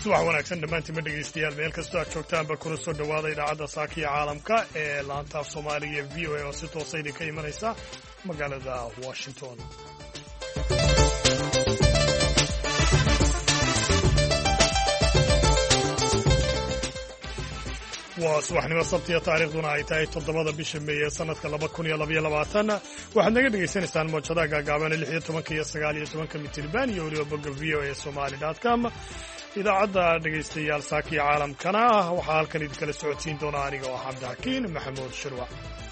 subax wanaagsan dhammaantiinma dhegaystayaal meel kastoo aad joogtaanba kuna soo dhowaada idaacadda saakiya caalamka ee laanta af soomaaliga ee v o a oo si toosa idinka imanaysa magaalada washington. waa subaxnimo sabtiya taariikhduna ay tahay 7 bisha May ee sanadka 2022 waxaad naga dhegaysanaysaan mowjadaha gaagaaban 16 iyo 19 mitirban iyo weliba bogga voasomali.com. idaacadda dhegaystayaal saakiya caalamkana waxaa halkan idinkala socodsiin doona aniga oo cabdixakiin maxamuud shirwac.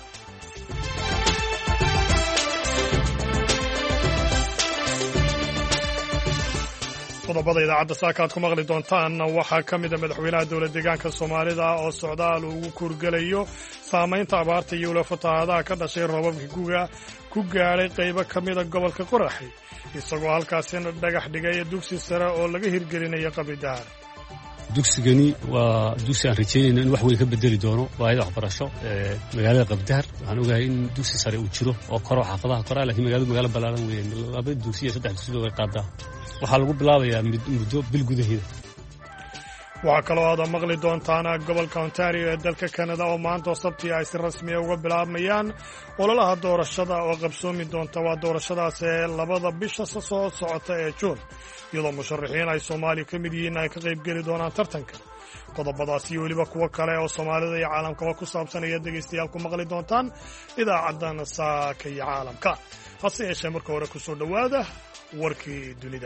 qodobada idaacadda saaka aad ku maqli doontaan waxaa ka mid a madaxweynaha dowlad deegaanka soomaalida oo socdaal ugu kurgelayo saamaynta abaarta iyo weliba fatahaadaha ka dhashay roobabkii guga ku gaadhay qaybo ka mida gobolka qoraxi isagoo halkaasina dhagax dhigay dugsi sare oo laga hirgelinayo qabidaar. dugsigani waa dugsi aan rajaynayno in wax weyn ka bedeli doono baahida waxbarasho ee magaalada qabdaar. waxaan ogahay in dugsi sare uu jiro oo koro xaafadaha koraa laakiin magaalo ballaaran weyn 2 dugsi iyo 3 dugsi way qaadaa. waxaa lagu bilaabayaa muddo bil gudaheeda. waxaa kaloo aad maqli doontaan gobolka Ontario ee dalka Canada oo maanta sabti ay si rasmi ah uga bilaabmayaan ololaha doorashada oo qabsoomi doonta waa doorashadaas ee 2 bisha soo socota ee Juun iyadoo musharaxiin ay Soomaali ka mid yihiin ay ka qayb geli doonaan tartanka. qodobadaas iyo weliba kuwa kale oo Soomaalida iyo caalamkaba ku saabsan ayaa dhegaystayaal ku maqli doontaan idaacaddan saaka iyo caalamka. hase yeeshee marka hore ku soo dhowaada warkii dunida.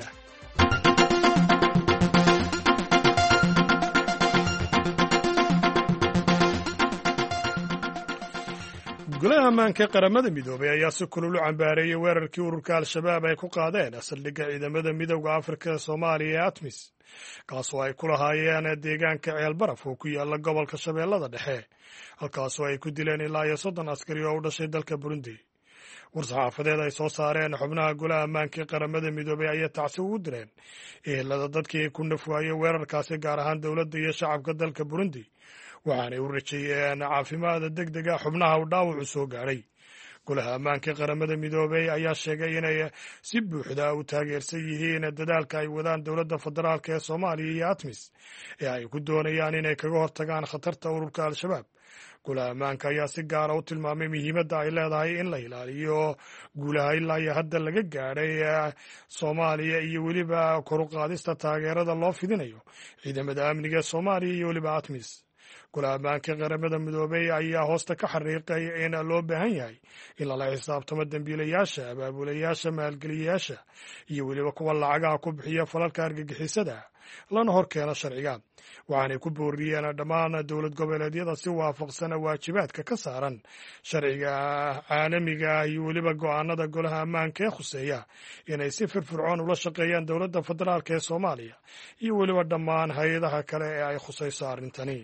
golaha ammaanka ee qaramada midoobay ayaa si kulul u cambaareeyey weerarkii ururka al-shabaab ay ku qaadeen saldhigga ciidamada midowda afrika ee soomaaliya ee atmis kaasoo ay ku lahaayeen deegaanka ceel baraf oo ku yaala gobolka shabeellada dhexe halkaasoo ay ku dileen ilaa iyo 30 askari oo u dhashay dalka burundi. war-saxaafadeed ay soo saareen xubnaha golaha ammaanka ee qaramada midoobay ayay tacsi ugu direen ehelada dadkii ku nafwaayey weerarkaasi gaar ahaan dowladda iyo shacabka dalka burundi waxaanay u rajeeyeen caafimaada degdega xubnaha u dhaawacu soo gaadhay. golaha ammaanka ee qaramada midoobey ayaa sheegay inay si buuxda u taageersan yihiin dadaalka ay wadaan dowladda federaalk ee soomaaliya iyo atmis ee ay ku doonayaan inay kaga hortagaan khatarta ururka al-shabaab. golaha ammaanka ayaa si gaara u tilmaamay muhiimadda ay leedahay in la ilaaliyo guulaha ilaa iyo hadda laga gaadhay soomaaliya iyo weliba koruqaadista taageerada loo fidinayo ciidamada amniga ee soomaaliya iyo weliba atmis. golaha ammaanka ee qaramada midoobey ayaa hoosta ka xariiqay in loo baahan yahay in lala xisaabtamo dembiilayaasha abaabulayaasha maalgeliyayaasha iyo weliba kuwa lacagaha ku bixiya falalka argagixisada lana hor keeno sharciga. waxaanay ku booriyeen dhammaan dowlad goboleedyada si waafaqsan waajibaadka ka saaran sharciga caalamiga iyo weliba go'aanada golaha ammaanka ee khuseeya inay si firfircoon ula shaqeeyaan dowladda federaalk ee soomaaliya iyo weliba dhammaan hay-adaha kale ee ay khusayso arrintani.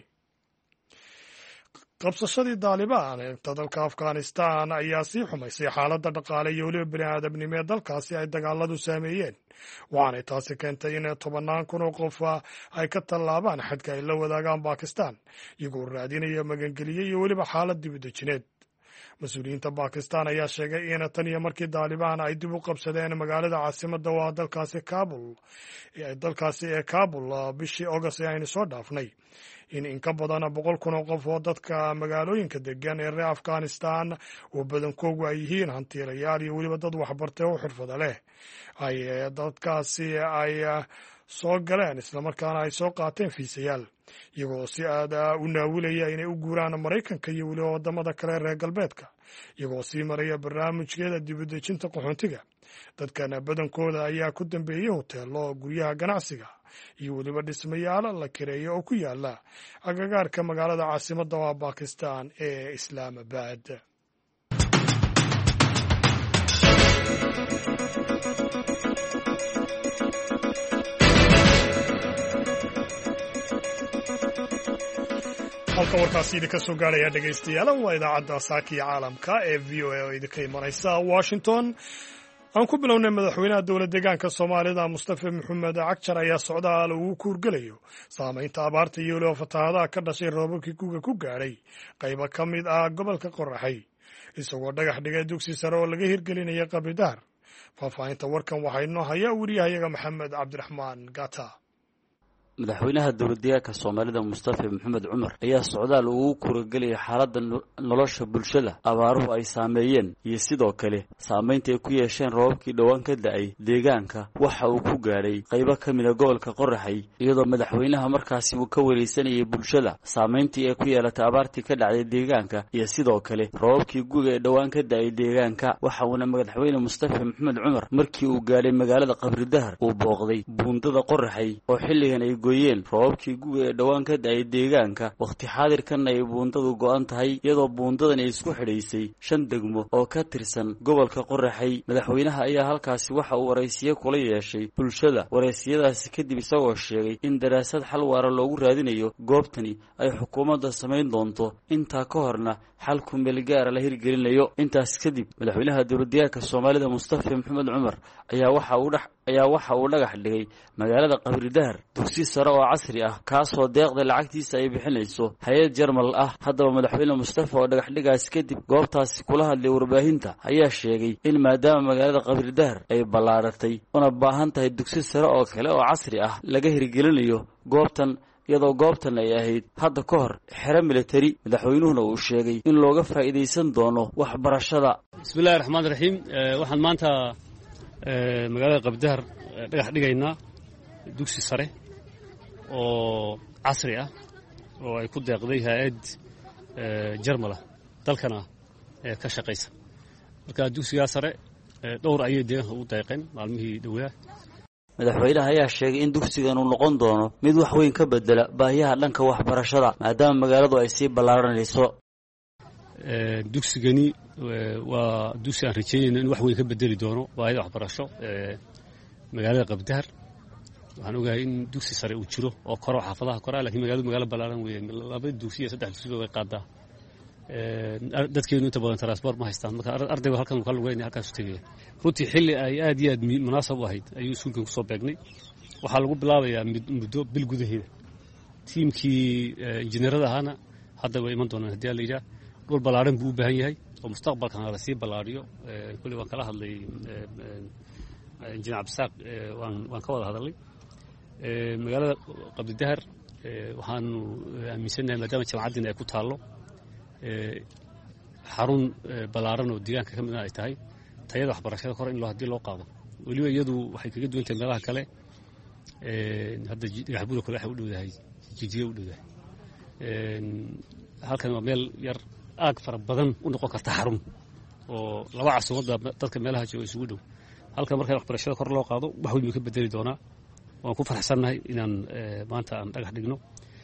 qabsashadii daalibaan ee dalka afghanistan ayaa sii xumaysay xaaladda dhaqaale iyo weliba bini aadamnimo ee dalkaasi ay dagaaladu saameeyeen waxaanay taasi keentay in 10 kun oo qof ay ka tallaabaan xadka ay la wadaagaan bakistan iyagoo raadinaya magangeliye iyo weliba xaalad dibaddejineed. mas-uuliyiinta bakistan ayaa sheegay in tan iyo markii daalibaan ay dib u qabsadeen magaalada caasimadda waa dalkaasi ee Kabul bishii August ee aynu soo dhaafnay in ka badan 100 kun oo qof oo dadka magaalooyinka degan ee reer Afghanistan oo badankoodu ay yihiin hantiilayaal iyo weliba dad waxbartay oo xirfado leh ay dadkaasi ay soo galeen islamarkaana ay soo qaateen fiisayaal iyagoo si aad u naawilaya inay u guuraan Maraykanka iyo weliba wadamada kale reer galbeedka iyagoo sii maraya barnaamijkeeda dibadejinta qaxoontiga. dadkan badankooda ayaa ku dambeeyey hoteelo guryaha ganacsiga iyo weliba dhismayaal la kireeyo oo ku yaala agagaarka magaalada caasimadda waa Bakistan ee Islamabad. halka warkaasi idinka soo gaaraya dhegaystayaal waa idaacadda saakiya caalamka ee v o a oo idinka imanaysa Washington. aan ku bilownay madaxweynaha dowlad deegaanka soomaalida Mustafa Maxamed Cagjar ayaa socdaal ugu kuurgelayo saamaynta abaarta iyo weliba fatahaadaha ka dhashay roobabkii guga ku gaadhay qaybo ka mid ah gobolka qoraxay isagoo dhagax dhigay dugsi sare oo laga hirgelinayo qabidaar. faahfaahinta warkan waxaa inoo haya wariyahayaga maxamed cabdiraxmaan gata. madaxweynaha dowladdeegaanka Soomaalida Mustafa Maxamed Cumar ayaa socdaal ugu kuragelay xaaladda nolosha bulshada abaaruhu ay saameeyeen iyo sidoo kale saameynta ay ku yeesheen roobabkii dhawaan ka da'ay deegaanka waxa uu ku gaaray qaybo ka mid ah gobolka Qorraxay iyadoo madaxweynaha markaasi uu ka wareysanayay bulshada saameyntii ay ku yeelatay abaartii ka dhacday deegaanka iyo sidoo kale roobabkii guga ee dhawaan ka da'ay deegaanka waxa uu madaxweyne Mustafa Maxamed Cumar markii uu gaaray magaalada Qabri Dahar uu booqday buundada Qorraxay oo xilligan ay gooyeen roobabkii guga ee dhawaan ka da'ay deegaanka waqti xaadirkan ay buundadu go'an tahay iyadoo buundadan ay isku xidhaysay 5 degmo oo ka tirsan gobolka Qorraxay madaxweynaha ayaa halkaasi waxa uu wareysiyo kula yeeshay bulshada wareysiyadaasi kadib isagoo sheegay in daraasad xal waara loogu raadinayo goobtani ay xukuumadda sameyn doonto inta ka horna xalku meel gaar ah la hirgelinayo intaas kadib madaxweynaha dowladdeegaanka Soomaalida Mustafa Maxamed Cumar ayaa waxa uu dhagax dhigay magaalada Qabri Dahar dugsi sare oo casri ah kaasoo deeqda lacagtiisa ay bixinayso hay'ad Jarmal ah haddaba madaxweyne Mustafa oo dhagax dhigaas kadib goobtaasi kula hadlay warbaahinta ayaa sheegay in maadaama magaalada Qabri Dahar ay ballaaratay una baahan tahay dugsi sare oo kale oo casri ah laga hirgelinayo goobtan iyadoo goobtan ay ahayd hadda ka hor xero military madaxweynuhuna uu sheegay in looga faa'iideysan doono waxbarashada bismillaahir rahmaanir rahiim waxaan maanta magaalada Qabri Dahar dhagax dhigaynaa dugsi sare oo casri ah oo ay ku deeqday hay'ad Jarmal dalkana ka shaqeysa marka dugsiga sare dhowr ayay deegaanka u deeqeen maalmihii dhawaa madaxweynaha ayaa sheegay in dugsigan uu noqon doono mid wax weyn ka bedela baahiyaha dhanka waxbarashada maadaama magaaladu ay sii ballaaranayso dugsigani waa dugsi aan rajeynayno in wax weyn ka bedeli doono baahida waxbarasho magaalada Qabri Dahar waxaan ogahay in dugsi sare uu jiro oo koro xaafadaha koro laakiin magaalo ballaaran weeyaan 2 dugsi iyo 3 dugsi way qaadaa dadkeenu inta badan transport ma haystaan marka ardaygu halkan uu ka lugeynay halkaas u tagay runtii xilli ay aad iyo aad munaasab u ahayd ayuu iskuulkan ku soo beegnay waxaa lagu bilaabayaa muddo bil gudaheeda tiimkii injineerada ahana hadda way iman doonaan haddii la yiraahdo dhul ballaaran buu u baahan yahay oo mustaqbalkan la sii ballaariyo kulli waan kala hadlay injineer Cabdisaaq waan ka wada hadalay magaalada Qabri Dahar waxaan aaminsanahay maadaama jaamacadina ay ku taalo xarun ballaaran oo deegaanka ka mid ah ay tahay tayada waxbarashada kor in hadii loo qaado waliba iyadu waxay kaga duwan tahay meelaha kale hadda dhagaxbuur kale waxa u dhowdahay jijiga u dhowdahay halkan waa meel yar aag fara badan u noqon karta xarun oo laba caasimada dadka meelaha jooga isugu dhow halkan marka waxbarashada kor loo qaado wax weyn ka bedeli doona waan ku faraxsanahay inaan maanta aan dhagax dhigno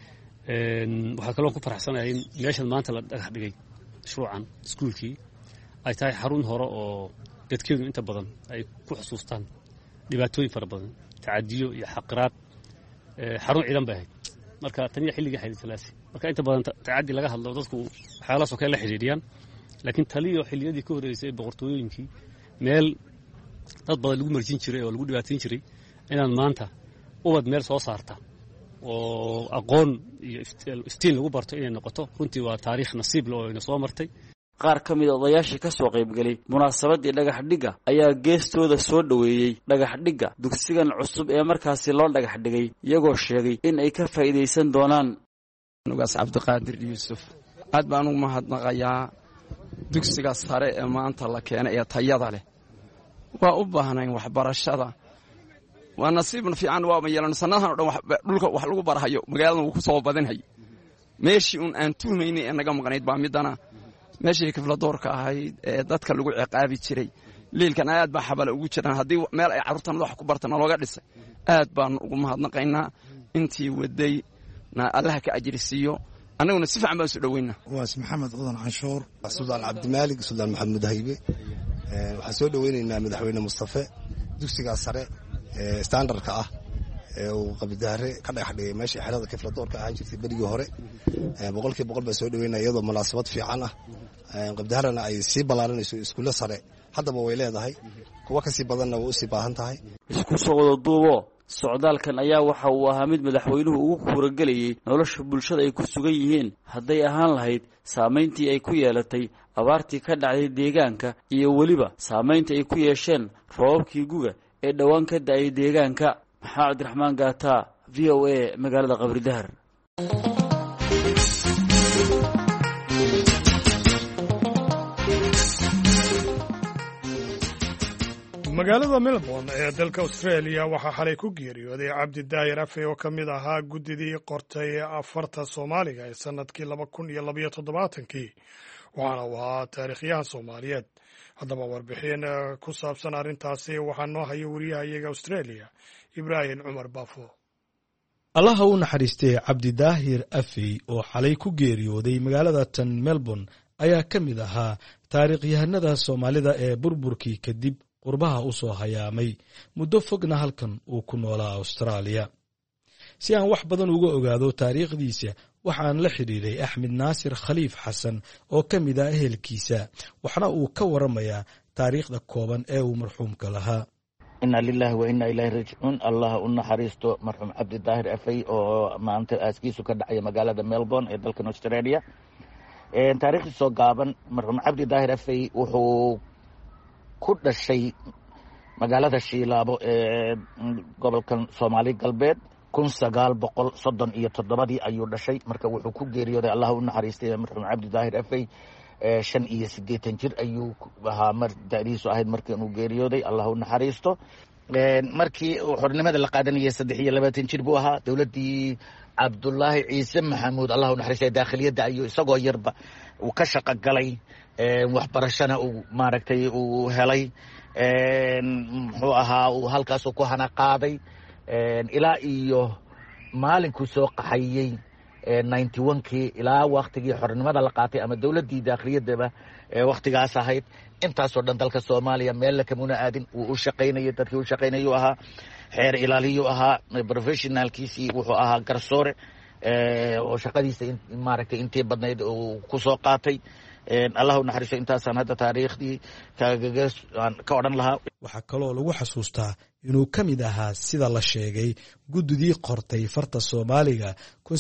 waxa kale oo ku faraxsanahay in meeshan maanta la dhagax dhigay mashruucan iskuulkii ay tahay xarun hore oo dadkeenu inta badan ay ku xusuustaan dhibaatooyin fara badan tacadiyo iyo xaqraad xarun ciidan bay ahayd marka taniya xilliga xilli talaasi marka inta badan tacadi laga hadlo dadku waxyaalahaas oo kale la xiriiriyaan laakiin taliyo xilliyadii ka horeysay boqortooyinkii meel dad badan lagu marjin jiray oo lagu dhibaateyn jiray inaan maanta ubad meel soo saarta oo aqoon iyo iftiin lagu barto inay noqoto runtii waa taariikh nasiib leh oo ina soo martay qaar ka mid ah odayaashii ka soo qayb galay munaasabadii dhagax dhiga ayaa geestooda soo dhaweeyay dhagax dhiga dugsigan cusub ee markaasi loo dhagax dhigay iyagoo sheegay in ay ka faa'iideysan doonaan nugaas Cabdiqaadir Yuusuf aad baan ugu mahadnaqayaa dugsiga sare ee maanta la keenay ee tayada leh waa u baahnayn waxbarashada waa nasiib fiican waa yeelan sanadan oo dhan dhulka wax lagu barahayo magaalada uu ku soo badanay meeshii aan tuumaynay anaga maqnayd baa midana meeshii kifla doorka ahayd ee dadka lagu ciqaabi jiray leelkan aad baa xabal ugu jiraan hadii meel ay carruurtan wax ku bartaan looga dhisay aad baan ugu mahadnaqaynaa intii waday na Allah ka ajrisiyo anaguna si fiican baan soo dhaweynaa waas maxamed Udan Canshuur Suldaan Cabdimaalik Suldaan Maxamed Haybe waxaan soo dhaweynaynaa madaxweyne Mustafa dugsiga sare standardka ah ee uu Qabri Dahar ka dhagax dhigay meeshii xerada kifla doorka ahaan jirtay berigii hore boqolkiiba boqol baa soo dhaweynaa iyadoo munaasabad fiican ah Qabri Daharna ay sii ballaaranayso iskuulo sare haddaba way leedahay kuwa ka sii badanna way u sii baahan tahay isku soo wada duubo socdaalkan ayaa waxa uu ahaa mid madaxweynuhu ugu kuuragelayay nolosha bulshada ay ku sugan yihiin hadday ahaan lahayd saameyntii ay ku yeelatay abaartii ka dhacday deegaanka iyo weliba saameynta ay ku yeesheen roobabkii guga ee dhawaan ka da'ay deegaanka maxaa Cabdiraxmaan Gaata v o a magaalada qabri dahar. magaalada Melbourne ee dalka Australia waxaa xalay ku geeriyooday Cabdi Daahir Afey oo ka mid ahaa guddidii qortay afarta Soomaaliga ee sanadkii 2017 waxaana uu ahaa taariikhyahan Soomaaliyeed. haddaba warbixin ku saabsan arrintaasi waxaa noo haya wariyahayaga Australia Ibraahim Cumar Baafo. allaha u naxariistay Cabdi Daahir Afey oo xalay ku geeriyooday magaalada tan Melbourne ayaa ka mid ahaa taariikhyahanada Soomaalida ee burburkii kadib qurbaha u soo hayaamay muddo fogna halkan uu ku noolaa Australia. si aan wax badan uga ogaado taariikhdiisa waxaan la xiriiray Axmed Naasir Khaliif Xasan oo ka mid ah ehelkiisa waxna uu ka waramayaa taariikhda kooban ee uu marxuumka lahaa. inna lillahi wa inna ilayhi raaji'uun. allah u naxariisto marxuum Cabdi Daahir Afey oo maanta aaskiisu ka dhacay magaalada Melbourne ee dalka Australia. taariikhdiisa soo gaaban marxuum Cabdi Daahir Afey wuxuu ku dhashay magaalada Shilaabo ee gobolkan Soomaali galbeed 1937 ayuu dhashay. marka wuxuu ku geeriyooday allah u naxariistay marxuum Cabdi Daahir Afey 85 jir ayuu ahaa mar da'diisu ahayd markii uu geeriyooday. allah u naxariisto. markii xornimada la qaadanayay 23 jir buu ahaa. dawladdii Cabdullaahi Ciise Maxamuud allah u naxariistay daakhiliyadda ayuu isagoo yarba uu ka shaqo galay waxbarashana uu maaragtay uu helay. muxuu ahaa uu halkaas ku hana qaaday ilaa iyo maalinkuu soo qaxayay 91kii ilaa waqtigii xornimada la qaatay ama dawladdii daakhiliyadaba waqtigaas ahayd. intaasoo dhan dalka Soomaaliya meel kamuna aadin. uu u shaqaynayay dadkii u shaqaynayuu ahaa xeer ilaaliyuu ahaa professionalkiisii wuxuu ahaa garsoore oo shaqadiisa maaragtay intii badnayd uu ku soo qaatay. allah u naxariisto. intaasaan hadda taariikhdii ka odhan lahaa. waxaa kaloo lagu xasuustaa inuu ka mid ahaa sida la sheegay guddidii qortay farta Soomaaliga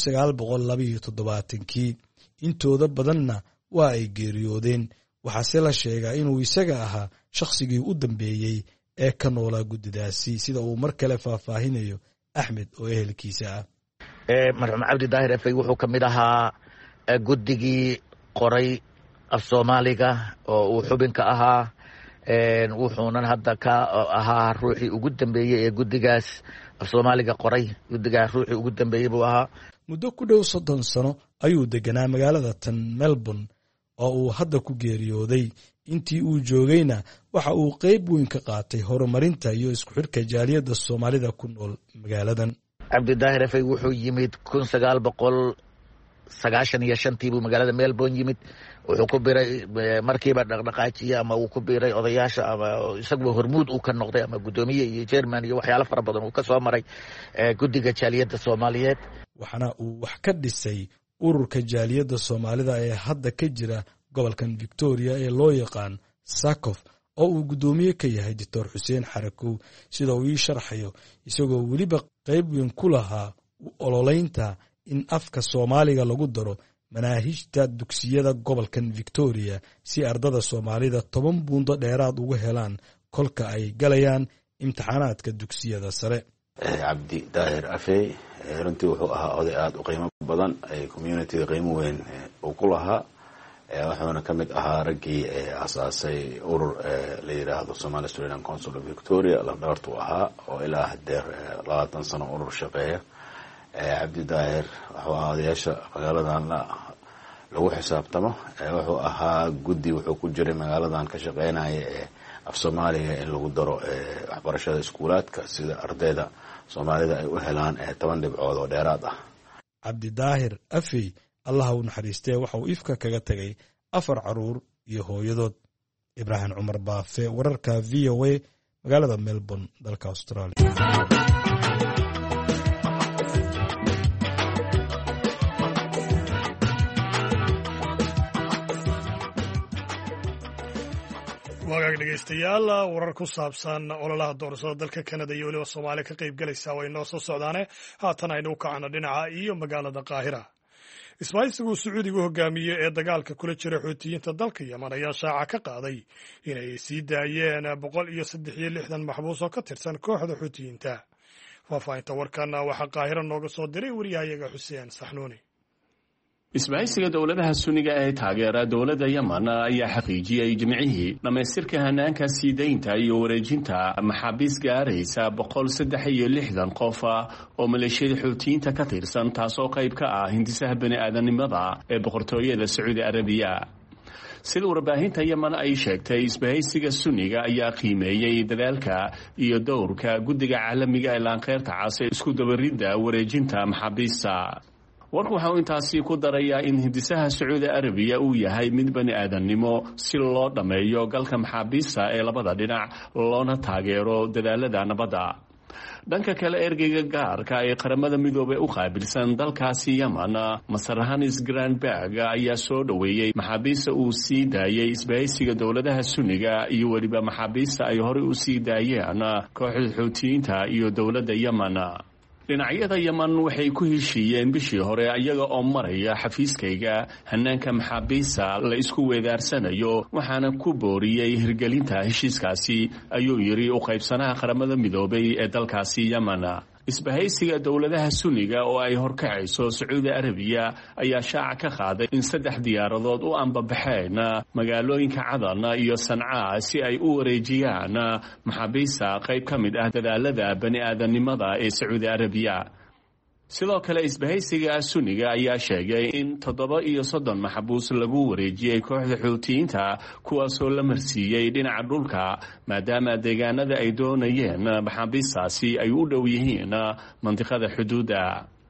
1972 intooda badanna waa ay geeriyoodeen. waxaase la sheegaa inuu isaga ahaa shakhsigii u dambeeyey ee ka noolaa guddidaasi sida uu mar kale faahfaahinayo Axmed oo ehelkiisa ah. marxuum Cabdi Daahir Afey wuxuu ka mid ahaa guddigii qoray af Soomaaliga oo uu xubinka ahaa. wuxuuna hadda ka ahaa ruuxii ugu dambeeyey ee guddigaas af Soomaaliga qoray. guddigaas ruuxii ugu dambeeyey buu ahaa. muddo ku dhow 30 sano ayuu deganaa magaalada tan Melbourne oo uu hadda ku geeriyooday. intii uu joogayna waxa uu qayb weyn ka qaatay horumarinta iyo isku xidhka jaaliyadda Soomaalida ku nool magaaladan. Cabdi Daahir Afey wuxuu yimid 1995 buu magaalada Melbourne yimid. wuxuu ku biray markiiba dhaqdhaqaajiye ama uu ku biray odayaasha ama isagu hormuud uu ka noqday ama gudoomiye iyo chairman iyo waxyaalo fara badan uu ka soo maray guddiga jaaliyadda Soomaaliyeed. waxana uu wax ka dhisay ururka jaaliyadda Soomaalida ee hadda ka jira gobolkan Victoria ee loo yaqaan SACOF oo uu gudoomiye ka yahay Dr. Xuseen Xarakow sida uu ii sharxayo isagoo weliba qayb weyn ku lahaa ololeynta in afka Soomaaliga lagu daro manaahijta dugsiyada gobolkan Victoria si ardada Soomaalida 10 buundo dheeraad ugu helaan kolka ay galayaan imtixaanaadka dugsiyada sare. Cabdi Daahir Afey runtii wuxuu ahaa oday aad u qiimo badan ay community qiimo weyn u ku lahaa. wuxuuna ka mid ahaa raggii asaasay urur la yiraahdo Somali Australian Council of Victoria la dhaartu ahaa oo ilaa hadeer 20 sano urur shaqeeya. Cabdi Daahir wuxuu ahaa odayaasha magaaladan lagu xisaabtamo. wuxuu ahaa guddi wuxuu ku jiray magaaladan ka shaqeynaya af Soomaaliga in lagu daro waxbarashada iskuulaadka sida ardayda Soomaalida ay u helaan 10 dhibcood oo dheeraad ah. Cabdi Daahir Afey allah u naxariistay waxa uu ifka kaga tagay 4 caruur iyo hooyadood. Ibraahim Cumar Baafe wararka VOA magaalada Melbourne dalka Australia. wagaag dhegeystayaal warar ku saabsan ololaha doorashada dalka Canada iyo waliba Soomaaliya ka qayb galaysa way noo soo socdaane haatan aynu kacana dhinaca iyo magaalada Qaahira. Ismaaciil Sacuudigu hogaamiye ee dagaalka kula jira Xuutiyiinta dalka Yemen ayaa shaaca ka qaaday inay sii daayeen 163 maxbuus oo ka tirsan kooxda Xuutiyiinta. faahfaahinta warkana waxaa qaahiro nooga soo diray wariyahayaga xuseen saxnuuni. isbahaysiga dowladaha sunniga ee taageera dowladda Yemen ayaa xaqiijiyay jimcihii dhamaystirka hanaanka sii deynta iyo wareejinta maxaabiis gaaraysa 163 qof oo maleeshiyada Xuutiyiinta ka tirsan taasoo qayb ka ah hindisaha bani'aadanimada ee boqortooyada Sacuudi Arabiya. sida warbaahinta Yemen ay sheegtay isbahaysiga sunniga ayaa qiimeeyay dadaalka iyo dowrka guddiga caalamiga ee laanqeyrta cas ee isku dabaridda wareejinta maxaabiista. warku waxa uu intaasi ku darayaa in hindisaha Sacuudi Arabiya uu yahay mid bani'aadanimo si loo dhameeyo galka maxaabiista ee labada dhinac loona taageero dadaalada nabadda. dhanka kale ergeyga gaarka ee qaramada midoobay u qaabilsan dalkaasi Yemen Masar Hanis Granberg ayaa soo dhaweeyay maxaabiista uu sii daayay isbahaysiga dowladaha sunniga iyo weliba maxaabiista ay horey u sii daayeen kooxda Xuutiyiinta iyo dowladda Yemen. dhinacyada Yemen waxay ku heshiiyeen bishii hore iyaga oo maraya xafiiskayga hanaanka maxaabiista la isku weedaarsanayo waxaana ku booriyay hirgelinta heshiiskaasi ayuu yiri u qaybsanaha qaramada midoobay ee dalkaasi Yemen. isbahaysiga dowladaha sunniga oo ay horkacayso Sacuudi Arabiya ayaa shaaca ka qaaday in 3 diyaaradood u anbabaxeen magaalooyinka Cadan iyo Sanca si ay u wareejiyaan maxaabiista qayb ka mid ah dadaalada bani'aadanimada ee Sacuudi Arabiya. sidoo kale isbahaysiga sunniga ayaa sheegay in 37 maxbuus lagu wareejiyay kooxda Xuutiyiinta kuwaasoo la marsiiyay dhinaca dhulka maadaama deegaanada ay doonayeen maxaabiistaasi ay u dhow yihiin mantiqada xuduuda.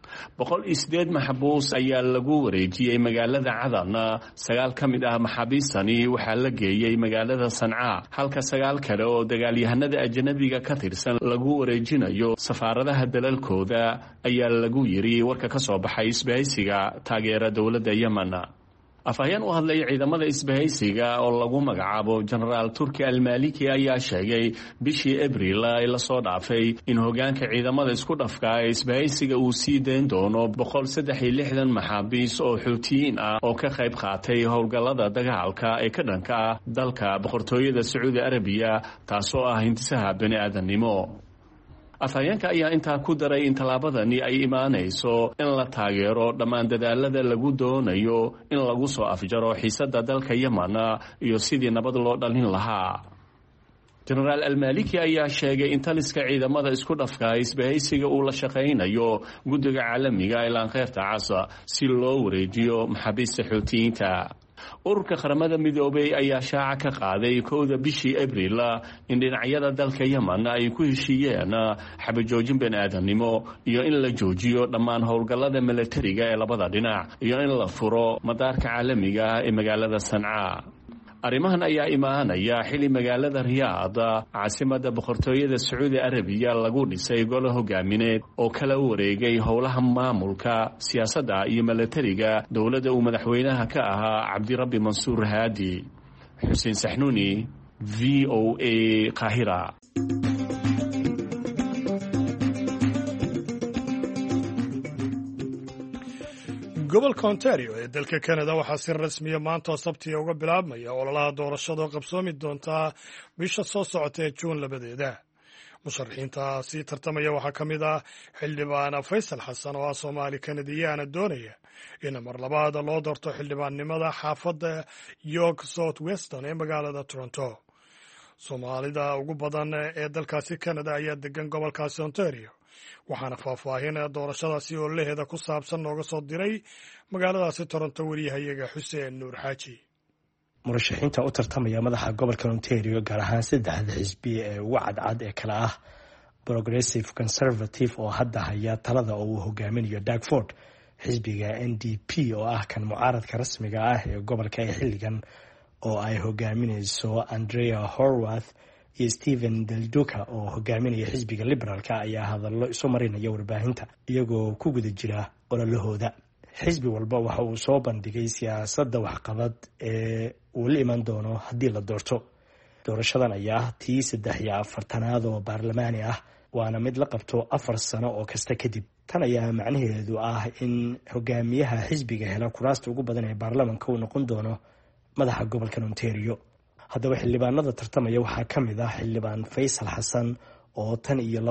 108 maxbuus ayaa lagu wareejiyay magaalada Cadan. 9 ka mid ah maxaabiistani waxaa la geeyay magaalada Sanca halka 9 kale oo dagaalyahanada ajnabiga ka tirsan lagu wareejinayo safaaradaha dalalkooda ayaa lagu yiri warka ka soo baxay isbahaysiga taageera dowladda Yemen. afhayeen u hadlay ciidamada isbahaysiga oo lagu magacaabo General Turki Al-Maliki ayaa sheegay bishii Abriil ay la soo dhaafay in hogaanka ciidamada isku dhafka ee isbahaysiga uu sii deyn doono 163 maxaabiis oo Xuutiyiin ah oo ka qayb qaatay howlgallada dagaalka ee ka dhanka ah dalka boqortooyada Sacuudi Arabiya taasoo ah hindisaha bani'aadanimo. afhayeenka ayaa intaa ku daray in tallaabadani ay imaanayso in la taageero dhammaan dadaalada lagu doonayo in lagu soo afjaro xiisadda dalka Yemen iyo sidii nabad loo dhalin lahaa. General Al-Maliki ayaa sheegay in taliska ciidamada isku dhafka isbahaysiga uu la shaqaynayo guddiga caalamiga ee laanqeyrta cas si loo wareejiyo maxaabiista Xuutiyiinta. ururka qaramada midoobay ayaa shaaca ka qaaday 1 bishii Abriil in dhinacyada dalka Yemen ay ku heshiiyeen xabajoojin bani'aadanimo iyo in la joojiyo dhammaan howlgallada militariga ee labada dhinac iyo in la furo madaarka caalamiga ee magaalada Sanca. arrimahan ayaa imaanaya xili magaalada Riyaad caasimadda boqortooyada Sacuudi Arabiya lagu dhisay golo hogaamineed oo kala wareegay howlaha maamulka siyaasadda iyo militariga dowladda uu madaxweynaha ka ahaa Cabdirabbi Mansuur Haadi. Xuseen Saxnuuni, VOA Qaahira. gobolka Ontario ee dalka Canada waxaa si rasmiya maanta sabti uga bilaabmaya ololaha doorashada oo qabsoomi doonta bisha soo socota ee Juun 2. musharaxiinta si tartamaya waxaa ka mid ah xildhibaan Faysal Xasan oo Soomaali Kanadiyaana doonaya in mar labaad loo doorto xildhibaannimada xaafadda York South Weston ee magaalada Toronto. Soomaalida ugu badan ee dalkaasi Canada ayaa degan gobolkaasi Ontario waxaana faahfaahin doorashadaasi oo leheeda ku saabsan nooga soo diray magaaladaasi Toronto wariyahayaga Xuseen Nuur Xaaji. murashaxiinta u tartamaya madaxa gobolka Ontario gaar ahaan 3 xisbi ee ugu cadcad ee kala ah Progressive Conservative oo hadda haya talada oo uu hogaaminayo Doug Ford, xisbiga NDP oo ah kan mucaaradka rasmiga ah ee gobolka ee xilligan oo ay hogaaminayso Andrea Horwath iyo Stephen Del Duca oo hogaaminaya xisbiga liberaalka ayaa hadallo isu marinaya warbaahinta iyagoo ku guda jira ololahooda. xisbi walba waxa uu soo bandhigay siyaasadda waxqabad ee uu la iman doono haddii la doorto. doorashadan ayaa tii 43aad oo baarlamaani ah waana mid la qabto 4 sano oo kasta kadib. tan ayaa macnaheedu ah in hogaamiyaha xisbiga hela kuraasta ugu badan ee baarlamaanka uu noqon doono madaxa gobolka Ontario. haddaba xildhibaanada tartamaya waxaa ka mid ah xildhibaan Faysal Xasan oo tan iyo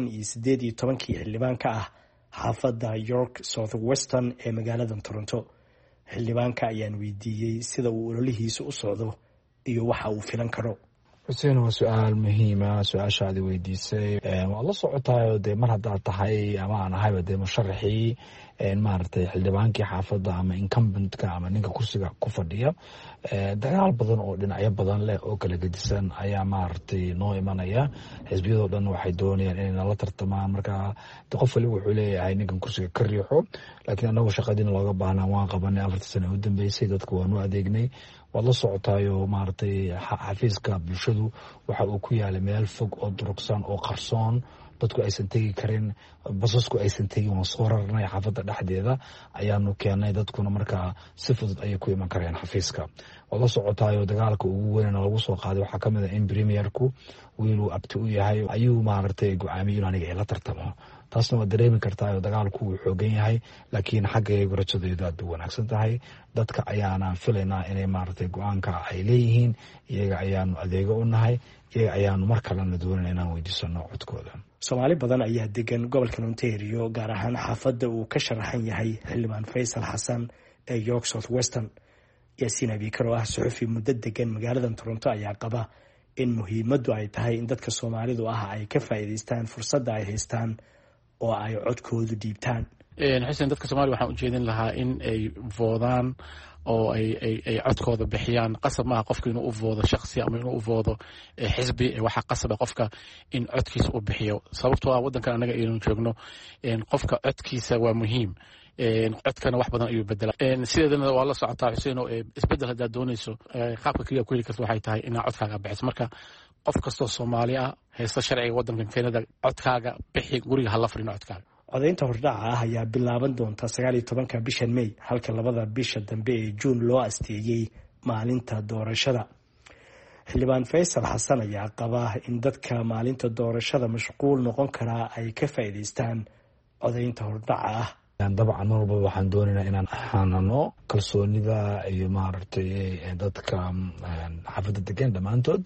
2018 xildhibaan ka ah xaafadda York South Western ee magaalada Toronto. xildhibaanka ayaan weydiiyey sida uu ololihiisa u socdo iyo waxa uu filan karo. xuseen, waa su-aal muhiima su-aashaadi weydiisay. waad la socotaayoo dee mar haddaad tahay ama aan ahayba dee musharaxii maaragtay xildhibaankii xaafadda ama incumbentka ama ninka kursiga ku fadhiya, dagaal badan oo dhinacyo badan leh oo kala gedisan ayaa maaragtay noo imanaya. xisbiyadoo dhan waxay doonayaan inay nala tartamaan, marka qof waliba wuxuu leeyahay ninkan kursiga ka riixo. laakiin anagu shaqadiina looga baahnaa waan qabanay 4 sano u dambeysay, dadka waanu adeegnay. waad la socotaayo maaragtay xafiiska bulshadu waxa uu ku yaalay meel fog oo durugsan oo qarsoon, dadku aysan tegi karin, basasku aysan tegin. waan soo rarnay xaafadda dhexdeeda ayaanu keenay, dadkuna markaa si fudud ayay ku iman kareen xafiiska. waad la socotaayo dagaalka ugu weynna lagu soo qaaday waxaa kamid ah in premierku wiiluu abti u yahay ayuu maaragtay go-aamiyey in aniga ila tartamo. taasna waad dareemi kartaa dagaalku wuu xoogan yahay, laakiin xaggaygu rajadeedu aad u wanaagsan tahay. dadka ayaana filaynaa inay maaragtay go-aanka ay leeyihiin, iyaga ayaanu adeego u nahay, iyaga ayaanu mar kalena doonana inaan weydiisano codkooda. Soomaali badan ayaa degan gobolka Ontario, gaar ahaan xaafadda uu ka sharaxan yahay xildhibaan Faysal Xasan ee York South Western. Yaasiin Abikar oo ah suxufi muddo degan magaalada Toronto ayaa qaba in muhiimaddu ay tahay in dadka Soomaalidu ah ay ka faa'iidaystaan fursadda ay haystaan oo ay codkoodu dhiibtaan. xuseen, dadka Soomaaliya waxaan u jeedin lahaa in ay voodaan oo ay codkooda bixiyaan. qasab maaha qofka inuu u voodo shakhsi ama inuu u voodo xisbi. waxaa qasaba qofka in codkiisa u bixiyo, sababtoo ah waddankan annaga aynu joogno qofka codkiisa waa muhiim. codkana wax badan ayuu bedelaa. sideedana waa la socotaa xuseen, oo isbedel haddaad doonayso qaabka keliya ku heli karta waxay tahay inaad codkaaga bixiso. marka qof kastoo Soomaali ah haysta sharciga waddankan Canada, codkaaga bixi, guriga hala fadhino codkaaga. codaynta hordhaca ah ayaa bilaaban doonta 19 bishan May, halka 2 bisha dambe ee June loo asteeyay maalinta doorashada. xildhibaan Faysal Xasan ayaa qaba in dadka maalinta doorashada mashquul noqon karaa ay ka faa'iidaystaan codaynta hordhaca ah. dabcan mar walba waxaan doonaynaa inaan xanano kalsoonida iyo maaragtay dadka xaafadda degan dhammaantood,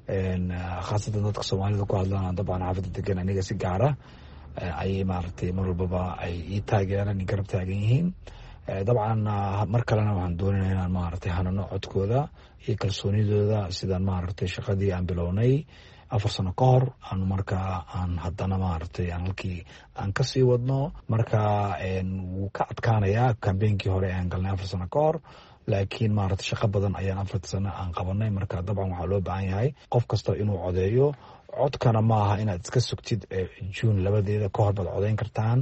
khaasatan dadka Soomaalida ku hadlaan. dabcan xaafadda degan aniga si gaara ayay maaragtay mar walbaba ay ii taageeraan, garab taagan yihiin. dabcan mar kalena waxaan doonaynaa inaan maaragtay hanano codkooda iyo kalsoonidooda, sidaan maaragtay shaqadii aan bilownay 4 sano ka hor aan markaa aan haddana maaragtay aan halkii aan kasii wadno. marka wuu ka adkaanayaa kambeynkii hore aan galnay 4 sano ka hor, laakiin maaragtay shaqo badan ayaan 4 sano aan qabanay. marka dabcan waxaa loo baahan yahay qof kasta inuu codeeyo. codkana ma aha inaad iska sugtid June 2 ka hor baad codeyn kartaan.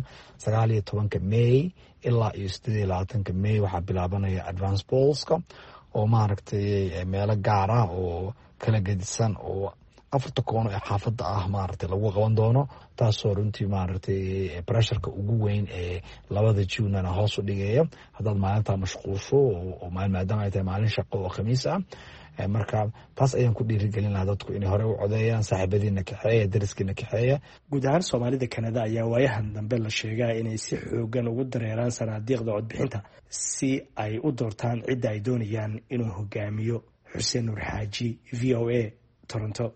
19 May ilaa iyo 28 May waxaa bilaabanaya advance pollska oo maaragtay meelo gaar ah oo kala gedisan oo 4 koono ee xaafadda ah maaragtay lagu qaban doono, taasoo runtii maaragtay pressureka ugu weyn ee 2 June hoos u dhigaya haddaad maalinta mashquulsho oo maadaama ay tahay maalin shaqo oo khamiis ah. marka taas ayaan ku dhiirigelin lahaa dadku inay hore u codeeyaan, saaxiibadiina kaxeeya, dariskiina kaxeeya. guud ahaan Soomaalida Kanada ayaa waayahan dambe la sheegaa inay si xoogan ugu dareeraan sanaadiiqda codbixinta si ay u doortaan cidda ay doonayaan inuu hogaamiyo. Xuseen Nuur Xaaji, VOA, Toronto.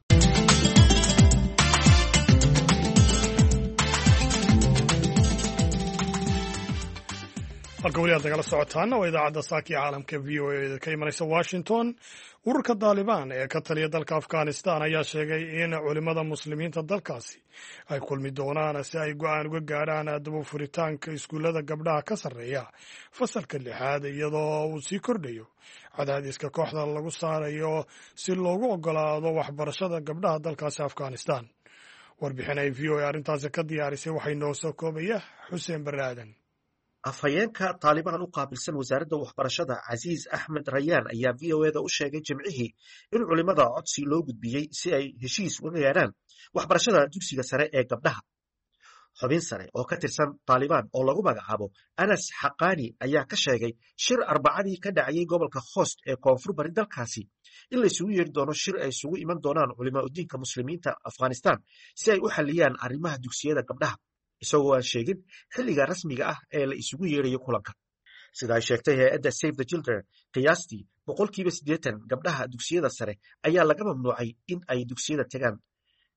halka weli aad nagala socotaana waa idaacadda saaka iyo caalamka v o a ka imanaysa Washington. ururka Taliban ee ka taliya dalka Afghanistan ayaa sheegay in culimada muslimiinta dalkaasi ay kulmi doonaan si ay go'aan uga gaaraan dib furitaanka iskuullada gabdhaha ka sarreeya fasalka 6 iyadoo uu sii kordhayo cadaadiska kooxda lagu saarayo si loogu ogolaado waxbarashada gabdhaha dalkaasi Afghanistan. warbixin ay v o a arrintaasi ka diyaarisay waxay noo soo koobaya Xuseen Baraadan. afhayeenka Taliban u qaabilsan wasaaradda waxbarashada Casiis Axmed Rayaan ayaa VOA-da u sheegay Jimcihii in culimada codsi loo gudbiyey si ay heshiis uga gaaraan waxbarashada dugsiga sare ee gabdhaha. xubin sare oo ka tirsan Taliban oo lagu magacaabo Anas Xaqaani ayaa ka sheegay shir Arbacadii ka dhacayay gobolka Khost ee koonfur bari dalkaasi in la isugu yeeri doono shir ay isugu iman doonaan culimada muslimiinta Afghanistan si ay u xalliyaan arrimaha dugsiyada gabdhaha, isagoo aan sheegin xilliga rasmiga ah ee la isugu yeerayo kulanka. sida ay sheegtay hay'adda Save the Children, qiyaastii 80% gabdhaha dugsiyada sare ayaa laga mamnuucay in ay dugsiyada tagaan.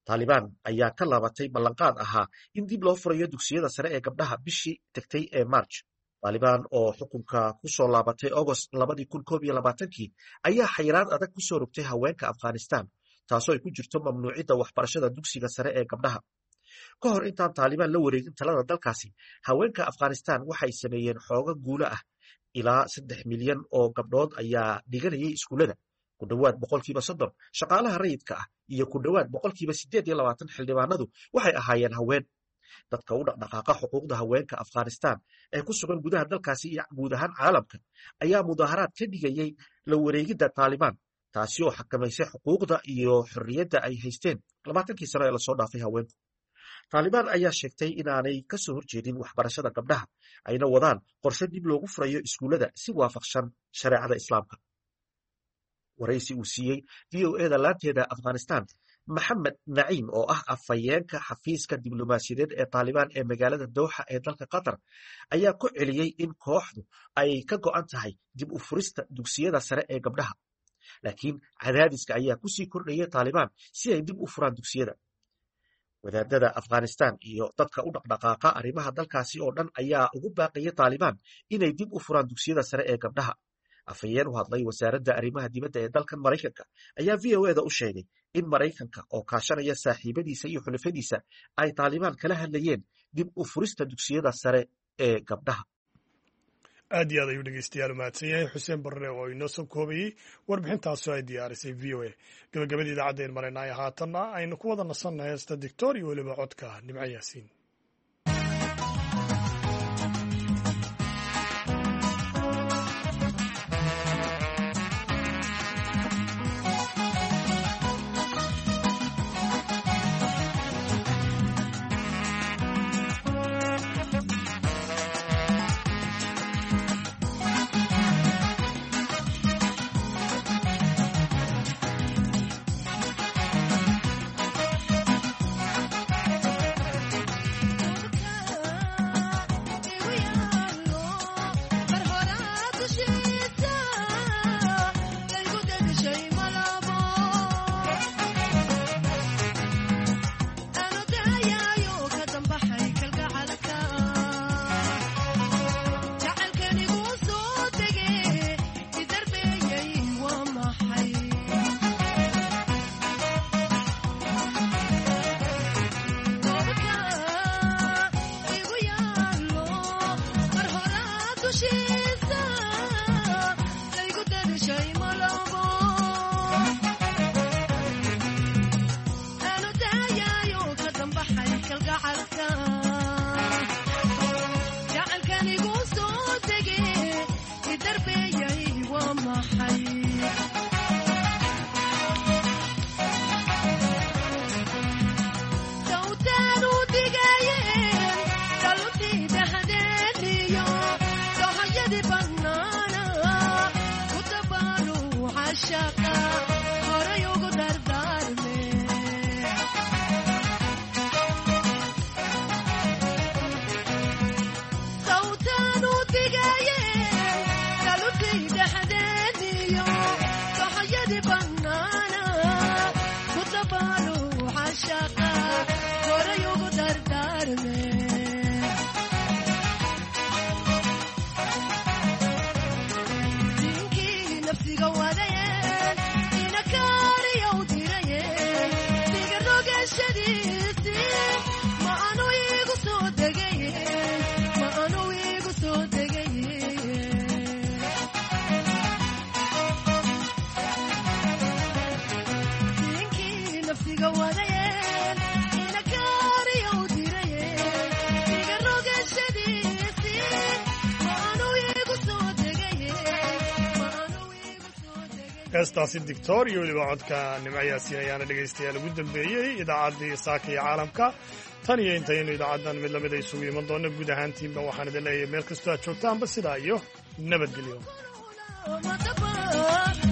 taalibaan ayaa ka laabatay ballanqaad ahaa in dib loo furayo dugsiyada sare ee gabdhaha bishii tagtay ee march. taalibaan oo xukunka ku soo laabatay agost 2021 ayaa xayiraad adag ku soo rogtay haweenka afghanistan, taasoo ay ku jirto mamnuucidda waxbarashada dugsiga sare ee gabdhaha. ka hor intaan taalibaan la wareegin talada dalkaasi, haweenka afghanistan waxay sameeyeen xooga guulo ah. ilaa 3 milyan oo gabdhood ayaa dhiganayay iskuullada, ku dhowaad 30% shaqaalaha rayidka ah iyo ku dhowaad 28% xildhibaanadu waxay ahaayeen haween. dadka u dhaqdhaqaaqa xuquuqda haweenka afghanistan ee ku sugan gudaha dalkaasi iyo guud ahaan caalamka ayaa mudaharaad ka dhigayay la wareegidda taalibaan, taasi oo xakamaysay xuquuqda iyo xorriyadda ay haysteen 20kii sano ee lasoo dhaafay haweenku. taalibaan ayaa sheegtay inaanay ka soo horjeedin waxbarashada gabdhaha, ayna wadaan qorshe dib loogu furayo iskuullada si waafaqsan shareecada islaamka. waraysi uu siiyey VOA-da laanteeda afghanistan, maxamed naciim oo ah afhayeenka xafiiska diblomaasiyadeed ee taalibaan ee magaalada dowxa ee dalka qatar, ayaa ku celiyey in kooxdu ay ka go'an tahay dib u furista dugsiyada sare ee gabdhaha, laakiin cadaadiska ayaa kusii kordhayay taalibaan si ay dib u furaan dugsiyada. wadaadada afghanistan iyo dadka u dhaqdhaqaaqa arrimaha dalkaasi oo dhan ayaa ugu baaqaya taalibaan inay dib u furaan dugsiyada sare ee gabdhaha. afhayeen u hadlay wasaaradda arrimaha dibadda ee dalkan maraykanka ayaa VOA-da u sheegay in maraykanka oo kaashanaya saaxiibadiisa iyo xulafadiisa ay taalibaan kala hadlayeen dib u furista dugsiyada sare ee gabdhaha. aad iyo aad ayuu dhegeystayaal mahadsan yahay xuseen barre oo inoo soo koobayey warbixintaasoo ay diyaarisay VOA. gabagabadii idaacaddaen maraynay haatanna aynu ku wada nasannahay heesta dictor iyo weliba codka nimco yaasiin. heestaasi dictor iyo weliba codka nimco yaasiin ayaana dhegaystayaal ugu dambeeyey idaacaddii saaka iyo caalamka. tan iyo intaynu idaacaddan mid lamid a isugu iman doona guud ahaantiinba waxaan idin leeyahay meel kastoo aad joogtaanba sidaa iyo nabadgelyo.